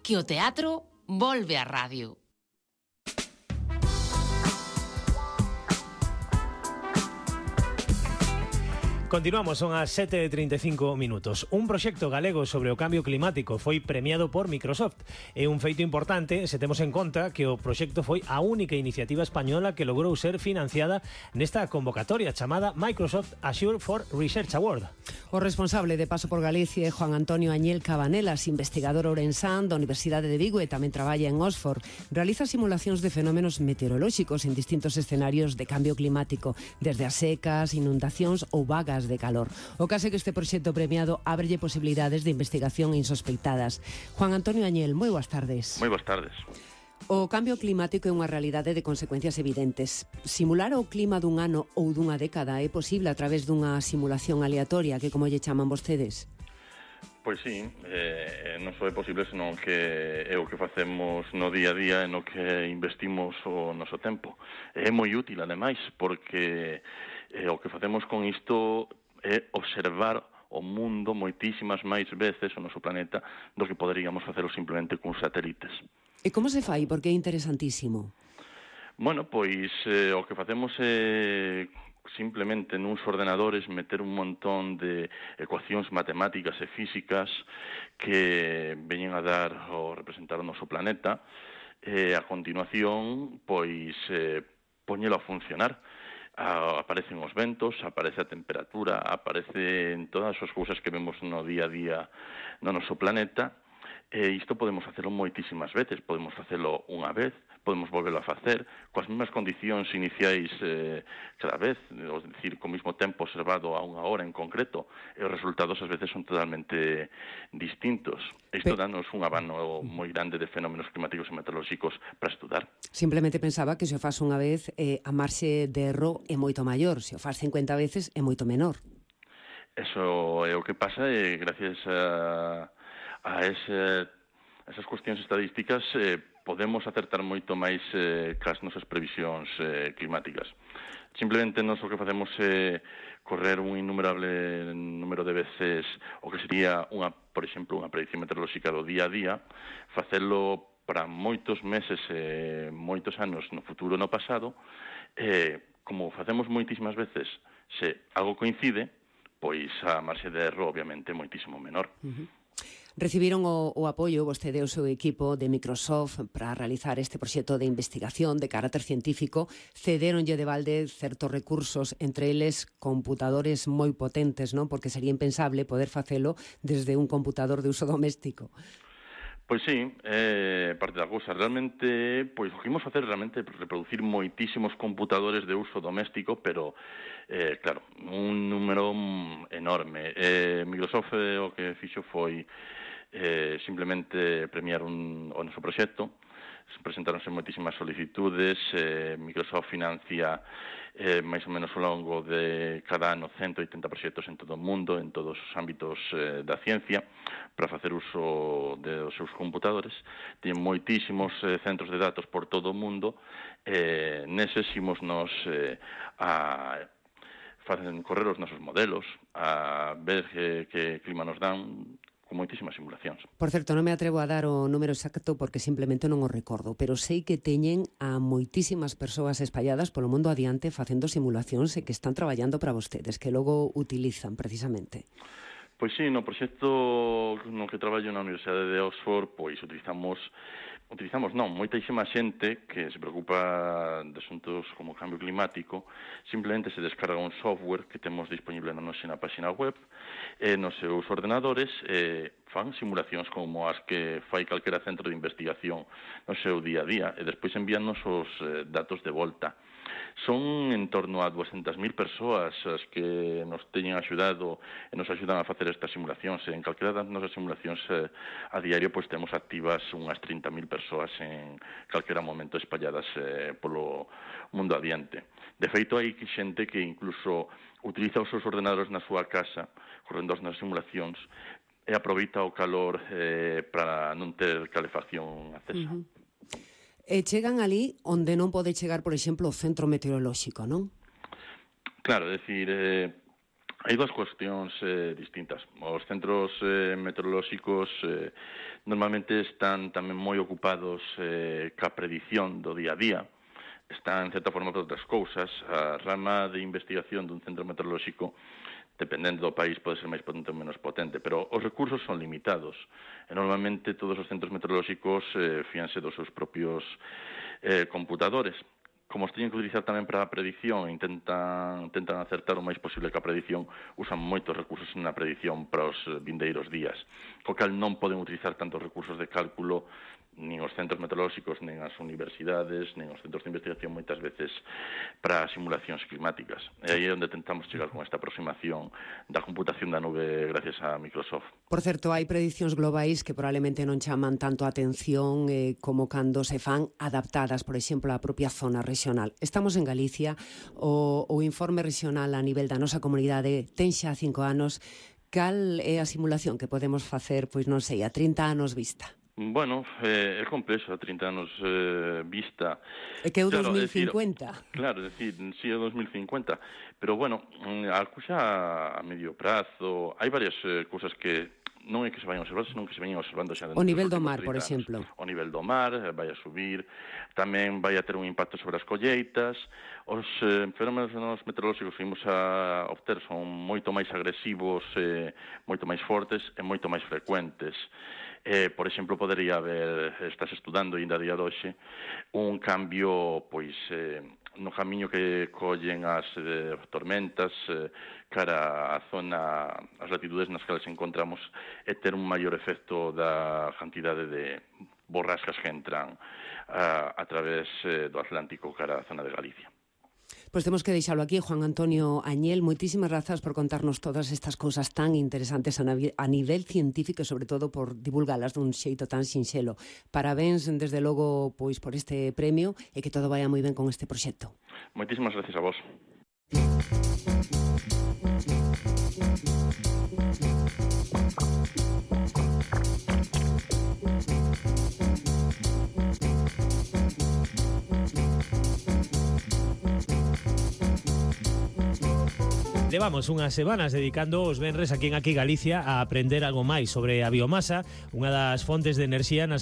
que o teatro volve á radio. Continuamos, son as 7:35 minutos. Un proxecto galego sobre o cambio climático foi premiado por Microsoft. É un feito importante se temos en conta que o proxecto foi a única iniciativa española que logrou ser financiada nesta convocatoria chamada Microsoft Azure for Research Award. O responsable de Paso por Galicia é Juan Antonio Añel Cabanelas, investigador ourensán da Universidade de Vigo e tamén traballa en Oxford. Realiza simulacións de fenómenos meteorolóxicos en distintos escenarios de cambio climático, desde as secas, inundacións ou vagas de calor. O caso é que este proxecto premiado ábrelle posibilidades de investigación insospeitadas. Juan Antonio Añel, moi boas tardes. Moi boas tardes. O cambio climático é unha realidade de consecuencias evidentes. Simular o clima dun ano ou dunha década é posible a través dunha simulación aleatoria, que como lle chaman vostedes? Pois sí, non só é posible, senón que é o que facemos no día a día e no que investimos o noso tempo. É moi útil, ademais, porque o que facemos con isto é observar o mundo moitísimas máis veces, o noso planeta, do que poderíamos facelo simplemente con satélites. E como se fai? Porque é interesantísimo. Bueno, pois o que facemos é simplemente nuns ordenadores meter un montón de ecuacións matemáticas e físicas que veñen a dar ou representar o noso planeta e a continuación pois poñelo a funcionar. Aparecen os ventos, aparece a temperatura, aparecen todas as cousas que vemos no día a día no noso planeta. E isto podemos facelo moitísimas veces, podemos facelo unha vez, podemos volvelo a facer, coas mesmas condicións iniciais cada vez, é dicir, co mesmo tempo observado a unha hora en concreto, e os resultados ás veces son totalmente distintos. Isto danos un abano moi grande de fenómenos climáticos e meteorolóxicos para estudar. Simplemente pensaba que se o faz unha vez a marxe de erro é moito maior, se o faz 50 veces é moito menor. Eso é o que pasa e gracias a esas cuestións estadísticas podemos acertar moito máis cas nosas previsións climáticas. Simplemente nós o que facemos é correr un innumerable número de veces o que sería, por exemplo, unha predicción meteorolóxica do día a día, facelo para moitos meses e moitos anos no futuro no pasado, como facemos moitísimas veces, se algo coincide, pois a marxe de erro obviamente é moitísimo menor. Recibiron o apoio vostede e o seu equipo de Microsoft para realizar este proxecto de investigación de carácter científico. Cedéronlle de balde certos recursos, entre eles computadores moi potentes, non? Porque sería impensable poder facelo desde un computador de uso doméstico. Pois sí, parte da cousa. Realmente, pois o que imos facer realmente reproducir moitísimos computadores de uso doméstico, pero, claro, un número enorme. Microsoft o que fixo foi simplemente premiar o noso proxecto. Presentáronse moitísimas solicitudes, Microsoft financia máis ou menos ao longo de cada ano 180 proxectos en todo o mundo, en todos os ámbitos da ciencia, para facer uso dos seus computadores. Ten moitísimos centros de datos por todo o mundo, neses imos nos a correr os nosos modelos, a ver que clima nos dan, con moitísimas simulacións. Por certo, non me atrevo a dar o número exacto porque simplemente non o recordo, pero sei que teñen a moitísimas persoas espalladas polo mundo adiante facendo simulacións e que están traballando para vostedes, que logo utilizan precisamente. Pois sí, no proxecto no que traballo na Universidade de Oxford, pois utilizamos moitísima xente que se preocupa de asuntos como o cambio climático. Simplemente se descarga un software que temos disponible na nosa página web e nos seus ordenadores fan simulacións como as que fai calquera centro de investigación no seu día a día e despois envíannos os datos de volta. Son en torno a 200.000 persoas as que nos teñen axudado e nos axudan a facer estas simulacións. En calquera das nosas simulacións a diario pois temos activas unhas 30.000 persoas en calquera momento espalladas polo mundo adiante. De feito, hai xente que incluso utiliza os seus ordenadores na súa casa, correndo as nosas simulacións, e aproveita o calor para non ter calefacción acesa. E chegan ali onde non pode chegar, por exemplo, o centro meteorolóxico, non? Claro, é dicir, Hai dúas cuestións distintas. Os centros meteorolóxicos normalmente están tamén moi ocupados ca predición do día a día. Están, en certa forma, por outras cousas. A rama de investigación dun centro meteorolóxico, dependendo do país, pode ser máis potente ou menos potente, pero os recursos son limitados. E normalmente todos os centros meteorolóxicos fíanse dos seus propios computadores. Como os teñen que utilizar tamén para a predicción, intentan acertar o máis posible que a predicción, usan moitos recursos na predicción para os vindeiros días, co cal non poden utilizar tantos recursos de cálculo nin os centros meteorolóxicos, nin as universidades, nin os centros de investigación moitas veces para simulacións climáticas. E aí é onde tentamos chegar con esta aproximación da computación da nube gracias a Microsoft. Por certo, hai predicións globais que probablemente non chaman tanto a atención como cando se fan adaptadas, por exemplo, á propia zona regional. Estamos en Galicia, o informe regional a nivel da nosa comunidade ten xa 5 anos. Cal é a simulación que podemos facer, pois non sei, a 30 anos vista? Bueno, é complexo a 30 anos vista. É que é o 2050. Claro, é dicir, sí, é 2050. Pero, bueno, a cousa a medio prazo, hai varias cousas que non é que se vayan a observar, senón que se vayan observando xa. O nivel do mar, por exemplo. O nivel do mar vai a subir, tamén vai a ter un impacto sobre as colleitas. Os fenómenos meteorolóxicos que vimos a obter son moito máis agresivos, moito máis fortes e moito máis frecuentes. Por exemplo, podería haber, estás estudando ainda a día de hoxe, un cambio pois no camiño que collen as tormentas cara á zona, as latitudes nas que encontramos, e ter un maior efecto da cantidade de borrascas que entran a través do Atlántico cara á zona de Galicia. Pois temos que deixalo aquí, Juan Antonio Añel. Moitísimas grazas por contarnos todas estas cousas tan interesantes a nivel científico e, sobre todo, por divulgalas dun xeito tan sinxelo. Parabéns, desde logo, pois por este premio e que todo vaya moi ben con este proxecto. Moitísimas gracias a vos. Levamos unhas semanas dedicando os venres aquí en Aquí Galicia a aprender algo máis sobre a biomasa, unha das fontes de enerxía nas